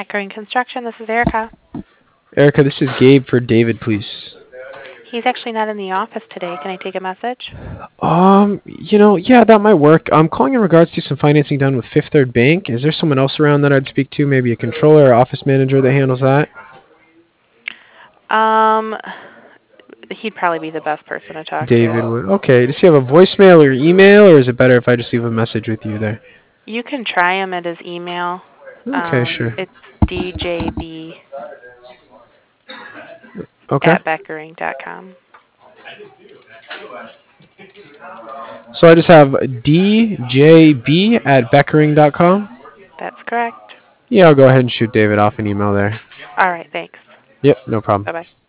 Beckering Construction. This is Erica. Erica, this is Gabe for David, please. He's actually not in the office today. Can I take a message? Yeah, that might work. I'm calling in regards to some financing done with Fifth Third Bank. Is there someone else around that I'd speak to? Maybe a controller or office manager that handles that? Um, he'd probably be the best person to talk David to. would. Okay. Does he have a voicemail or email, or is it better if I just leave a message with you there? You can try him at his email. Okay, sure. It's djb Okay. at beckering.com. So I just have djb at beckering.com. That's correct. Yeah, I'll go ahead and shoot David off an email there. All right, thanks. Yep, no problem. Bye-bye.